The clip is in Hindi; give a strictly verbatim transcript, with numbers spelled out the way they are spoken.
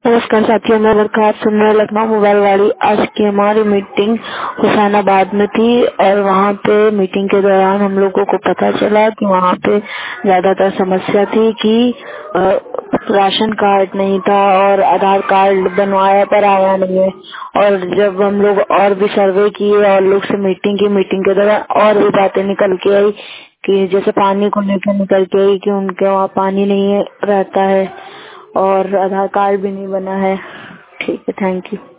नमस्कार साथियों, मैं वर्षा, आप सुन रहे हैं लखनऊ मोबाइल वाली। आज की हमारी मीटिंग हुसैनाबाद में थी और वहाँ पे मीटिंग के दौरान हम लोगों को पता चला कि वहाँ पे ज्यादातर समस्या थी कि अ, राशन कार्ड नहीं था और आधार कार्ड बनवाया पर आया नहीं है। और जब हम लोग और भी सर्वे किए और लोग से मीटिंग की मीटिंग के दौरान और भी बातें निकल के आई कि जैसे पानी को लेकर निकल के आई कि उनके वहाँ पानी नहीं है- रहता है और आधार कार्ड भी नहीं बना है। ठीक है, थैंक यू।